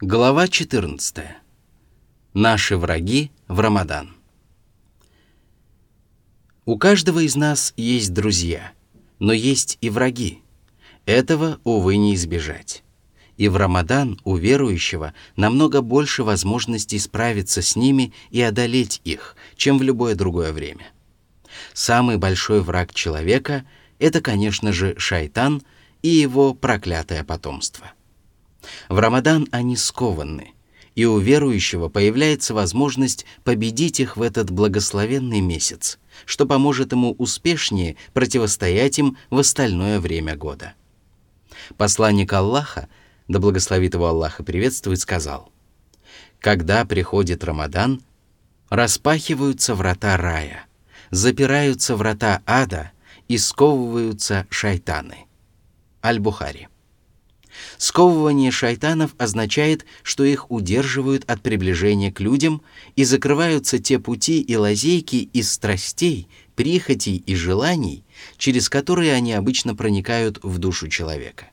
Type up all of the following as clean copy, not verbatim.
Глава 14. Наши враги в Рамадан. У каждого из нас есть друзья, но есть и враги. Этого, увы, не избежать. И в Рамадан у верующего намного больше возможностей справиться с ними и одолеть их, чем в любое другое время. Самый большой враг человека – это, конечно же, шайтан и его проклятое потомство. В Рамадан они скованы, и у верующего появляется возможность победить их в этот благословенный месяц, что поможет ему успешнее противостоять им в остальное время года. Посланник Аллаха, да благословит его Аллах и приветствует, сказал: «Когда приходит Рамадан, распахиваются врата рая, запираются врата ада и сковываются шайтаны». Аль-Бухари. Сковывание шайтанов означает, что их удерживают от приближения к людям и закрываются те пути и лазейки из страстей, прихотей и желаний, через которые они обычно проникают в душу человека.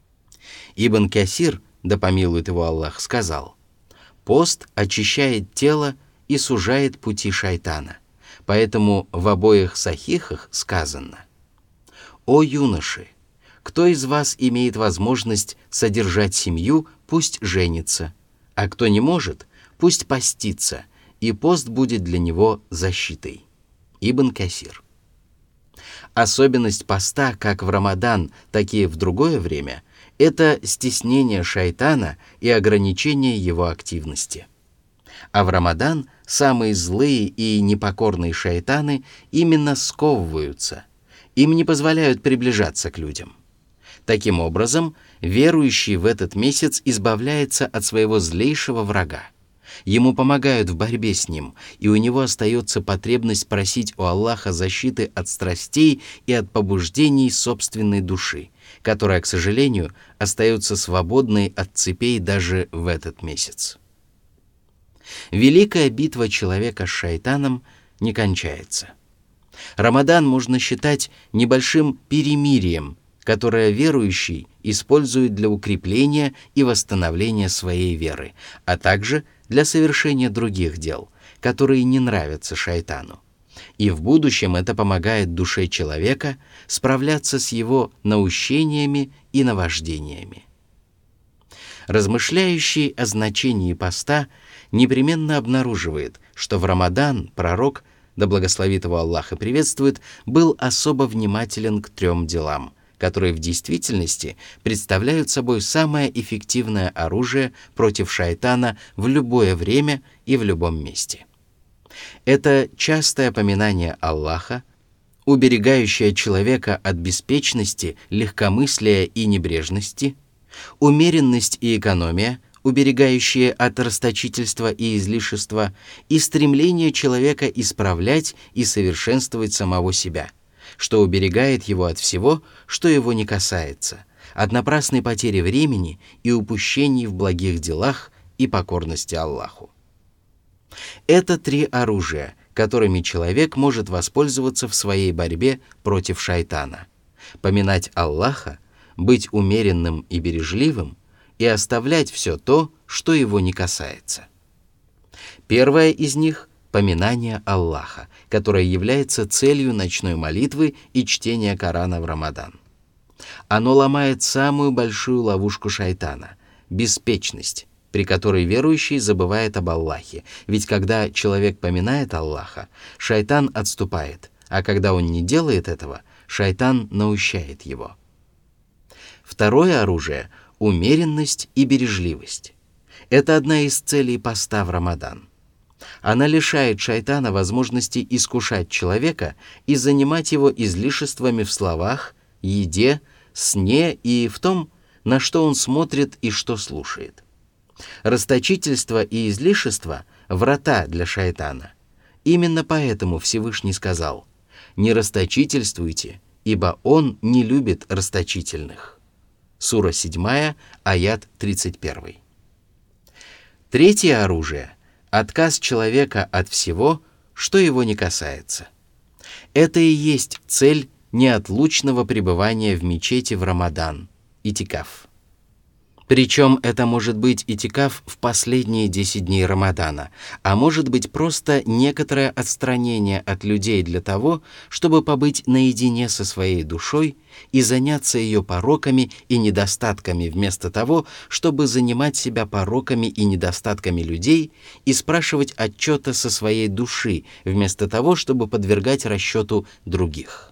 Ибн Касир, да помилует его Аллах, сказал: «Пост очищает тело и сужает пути шайтана, поэтому в обоих сахихах сказано: «О юноши! Кто из вас имеет возможность содержать семью, пусть женится, а кто не может, пусть постится, и пост будет для него защитой». Ибн Касир. Особенность поста как в Рамадан, так и в другое время – это стеснение шайтана и ограничение его активности. А в Рамадан самые злые и непокорные шайтаны именно сковываются, им не позволяют приближаться к людям. Таким образом, верующий в этот месяц избавляется от своего злейшего врага. Ему помогают в борьбе с ним, и у него остается потребность просить у Аллаха защиты от страстей и от побуждений собственной души, которая, к сожалению, остается свободной от цепей даже в этот месяц. Великая битва человека с шайтаном не кончается. Рамадан можно считать небольшим перемирием, которое верующий использует для укрепления и восстановления своей веры, а также для совершения других дел, которые не нравятся шайтану. И в будущем это помогает душе человека справляться с его наущениями и наваждениями. Размышляющий о значении поста непременно обнаруживает, что в Рамадан пророк, да благословит его Аллах и приветствует, был особо внимателен к 3 делам, которые в действительности представляют собой самое эффективное оружие против шайтана в любое время и в любом месте. Это частое поминание Аллаха, уберегающее человека от беспечности, легкомыслия и небрежности, умеренность и экономия, уберегающие от расточительства и излишества, и стремление человека исправлять и совершенствовать самого себя, что уберегает его от всего, что его не касается, от напрасной потери времени и упущений в благих делах и покорности Аллаху. Это 3 оружия, которыми человек может воспользоваться в своей борьбе против шайтана: поминать Аллаха, быть умеренным и бережливым и оставлять все то, что его не касается. Первое из них – поминание Аллаха, которое является целью ночной молитвы и чтения Корана в Рамадан. Оно ломает самую большую ловушку шайтана – беспечность, при которой верующий забывает об Аллахе, ведь когда человек поминает Аллаха, шайтан отступает, а когда он не делает этого, шайтан наущает его. Второе оружие – умеренность и бережливость. Это одна из целей поста в Рамадан. Она лишает шайтана возможности искушать человека и занимать его излишествами в словах, еде, сне и в том, на что он смотрит и что слушает. Расточительство и излишество – врата для шайтана. Именно поэтому Всевышний сказал: «Не расточительствуйте, ибо он не любит расточительных». Сура 7, аят 31. Третье оружие – отказ человека от всего, что его не касается. Это и есть цель неотлучного пребывания в мечети в Рамадан – itикаф. Причем это может быть itикаф в последние 10 дней Рамадана, а может быть просто некоторое отстранение от людей для того, чтобы побыть наедине со своей душой и заняться ее пороками и недостатками вместо того, чтобы занимать себя пороками и недостатками людей и спрашивать отчета со своей души, вместо того, чтобы подвергать расчету других.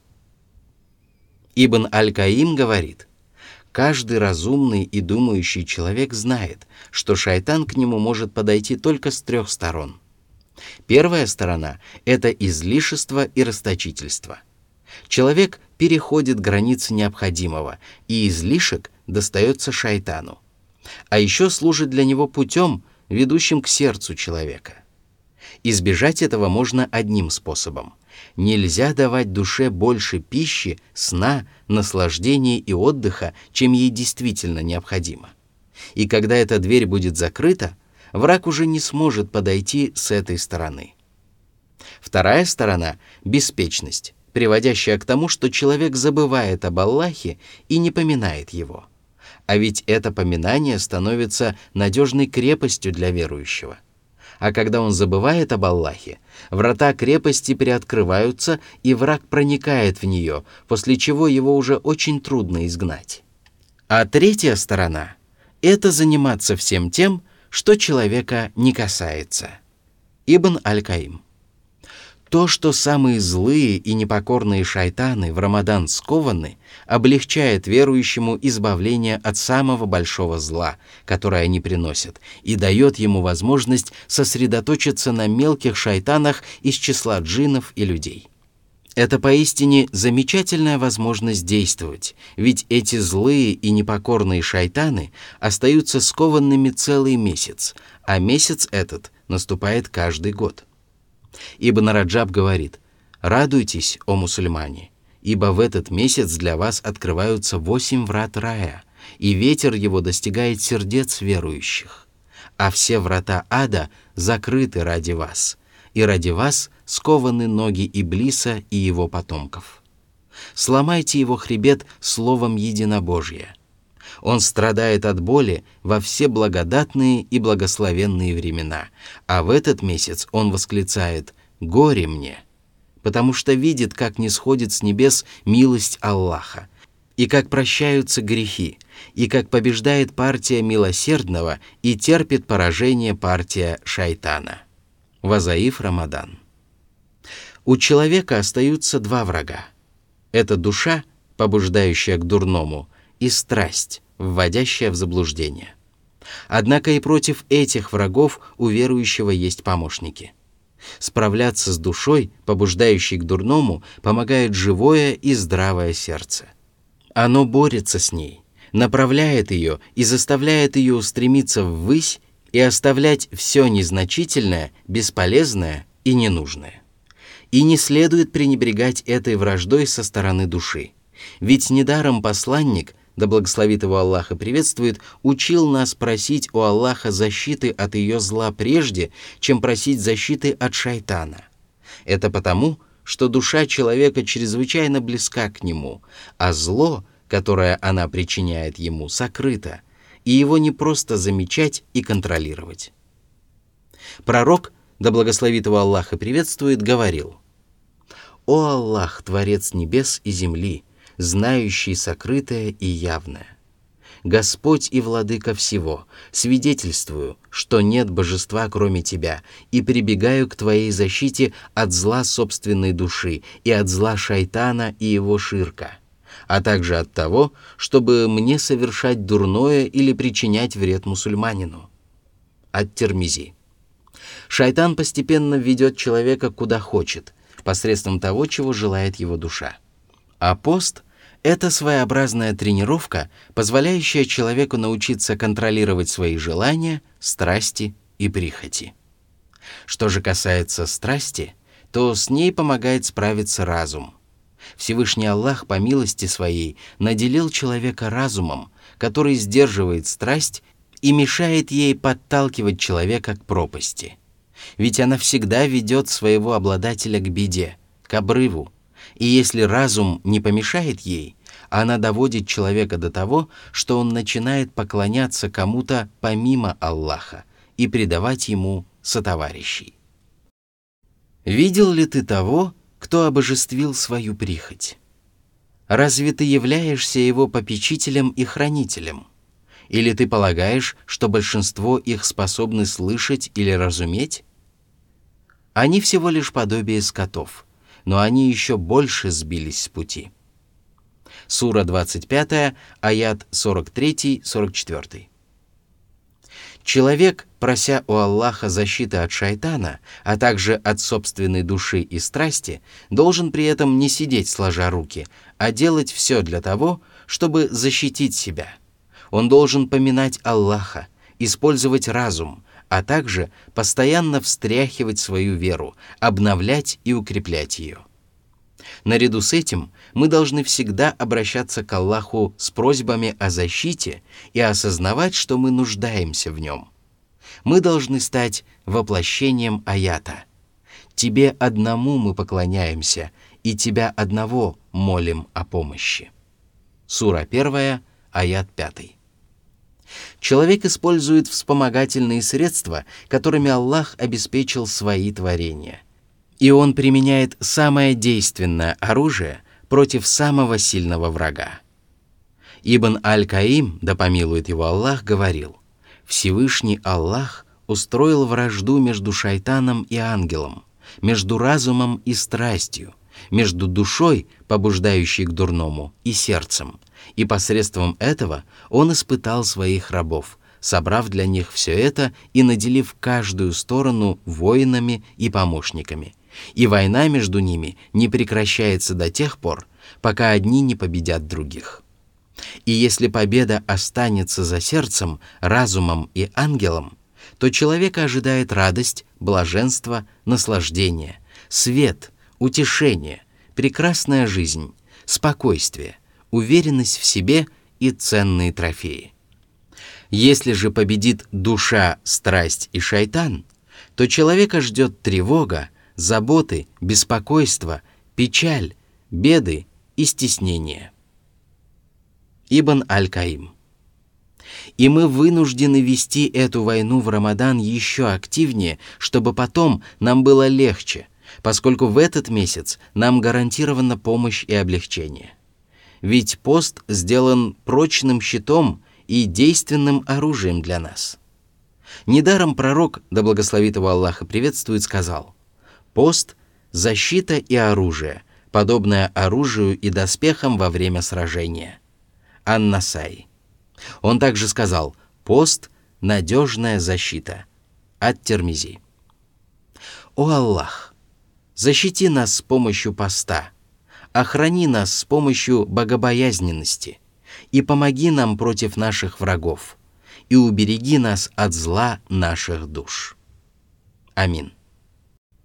Ибн Аль-Каим говорит: каждый разумный и думающий человек знает, что шайтан к нему может подойти только с 3 сторон. Первая сторона – это излишество и расточительство. Человек переходит границы необходимого, и излишек достается шайтану. А еще служит для него путем, ведущим к сердцу человека. Избежать этого можно одним способом. Нельзя давать душе больше пищи, сна, наслаждения и отдыха, чем ей действительно необходимо. И когда эта дверь будет закрыта, враг уже не сможет подойти с этой стороны. Вторая сторона – беспечность, приводящая к тому, что человек забывает об Аллахе и не поминает его. А ведь это поминание становится надежной крепостью для верующего. А когда он забывает об Аллахе, врата крепости приоткрываются, и враг проникает в нее, после чего его уже очень трудно изгнать. А третья сторона – это заниматься всем тем, что человека не касается. Ибн Аль-Каим. То, что самые злые и непокорные шайтаны в Рамадан скованы, облегчает верующему избавление от самого большого зла, которое они приносят, и дает ему возможность сосредоточиться на мелких шайтанах из числа джиннов и людей. Это поистине замечательная возможность действовать, ведь эти злые и непокорные шайтаны остаются скованными целый месяц, а месяц этот наступает каждый год. Ибн Раджаб говорит: «Радуйтесь, о мусульмане, ибо в этот месяц для вас открываются 8 врат рая, и ветер его достигает сердец верующих, а все врата ада закрыты ради вас, и ради вас скованы ноги Иблиса и его потомков. Сломайте его хребет словом единобожия. Он страдает от боли во все благодатные и благословенные времена, а в этот месяц он восклицает: «Горе мне!», потому что видит, как нисходит с небес милость Аллаха, и как прощаются грехи, и как побеждает партия милосердного и терпит поражение партия шайтана». Вазаиф Рамадан. У человека остаются 2 врага. Это душа, побуждающая к дурному, и страсть, вводящая в заблуждение. Однако и против этих врагов у верующего есть помощники. Справляться с душой, побуждающей к дурному, помогает живое и здравое сердце. Оно борется с ней, направляет ее и заставляет ее устремиться ввысь и оставлять все незначительное, бесполезное и ненужное. И не следует пренебрегать этой враждой со стороны души. Ведь недаром посланник, да благословит его Аллах и приветствует, учил нас просить у Аллаха защиты от ее зла прежде, чем просить защиты от шайтана. Это потому, что душа человека чрезвычайно близка к нему, а зло, которое она причиняет ему, сокрыто, и его не просто замечать и контролировать. Пророк, да благословит его Аллах и приветствует, говорил: «О Аллах, Творец небес и земли, знающий сокрытое и явное! Господь и Владыка всего, свидетельствую, что нет божества, кроме Тебя, и прибегаю к Твоей защите от зла собственной души и от зла шайтана и его ширка, а также от того, чтобы мне совершать дурное или причинять вред мусульманину». Ат-Тирмизи. Шайтан постепенно ведет человека куда хочет, посредством того, чего желает его душа. А пост – это своеобразная тренировка, позволяющая человеку научиться контролировать свои желания, страсти и прихоти. Что же касается страсти, то с ней помогает справиться разум. Всевышний Аллах по милости своей наделил человека разумом, который сдерживает страсть и мешает ей подталкивать человека к пропасти. Ведь она всегда ведет своего обладателя к беде, к обрыву, и если разум не помешает ей, Она доводит человека до того, что он начинает поклоняться кому-то помимо Аллаха и предавать ему сотоварищей. Видел ли ты того, кто обожествил свою прихоть? Разве ты являешься его попечителем и хранителем? Или ты полагаешь, что большинство их способны слышать или разуметь? Они всего лишь подобие скотов, но они еще больше сбились с пути. Сура 25, аят 43-44. Человек, прося у Аллаха защиты от шайтана, а также от собственной души и страсти, должен при этом не сидеть сложа руки, а делать все для того, чтобы защитить себя. Он должен поминать Аллаха, использовать разум, а также постоянно встряхивать свою веру, обновлять и укреплять ее. Наряду с этим мы должны всегда обращаться к Аллаху с просьбами о защите и осознавать, что мы нуждаемся в нем. Мы должны стать воплощением аята. Тебе одному мы поклоняемся, и тебя одного молим о помощи. Сура 1, аят 5. Человек использует вспомогательные средства, которыми Аллах обеспечил свои творения. И он применяет самое действенное оружие против самого сильного врага. Ибн Аль-Каим, да помилует его Аллах, говорил: «Всевышний Аллах устроил вражду между шайтаном и ангелом, между разумом и страстью, между душой, побуждающей к дурному, и сердцем, и посредством этого он испытал своих рабов, собрав для них все это и наделив каждую сторону воинами и помощниками. И война между ними не прекращается до тех пор, пока одни не победят других. И если победа останется за сердцем, разумом и ангелом, то человека ожидает радость, блаженство, наслаждение, свет, утешение, прекрасная жизнь, спокойствие, уверенность в себе и ценные трофеи. Если же победит душа, страсть и шайтан, то человека ждет тревога, заботы, беспокойство, печаль, беды и стеснение. Ибн Аль-Каим. И мы вынуждены вести эту войну в Рамадан еще активнее, чтобы потом нам было легче, поскольку в этот месяц нам гарантирована помощь и облегчение. Ведь пост сделан прочным щитом и действенным оружием для нас. Недаром пророк, да благословит его Аллах и приветствует, сказал: «Пост – защита и оружие, подобное оружию и доспехам во время сражения». Ан-Насаи. Он также сказал: «Пост – надежная защита». Ат-Тирмизи. «О Аллах, защити нас с помощью поста, охрани нас с помощью богобоязненности и помоги нам против наших врагов, и убереги нас от зла наших душ. Амин».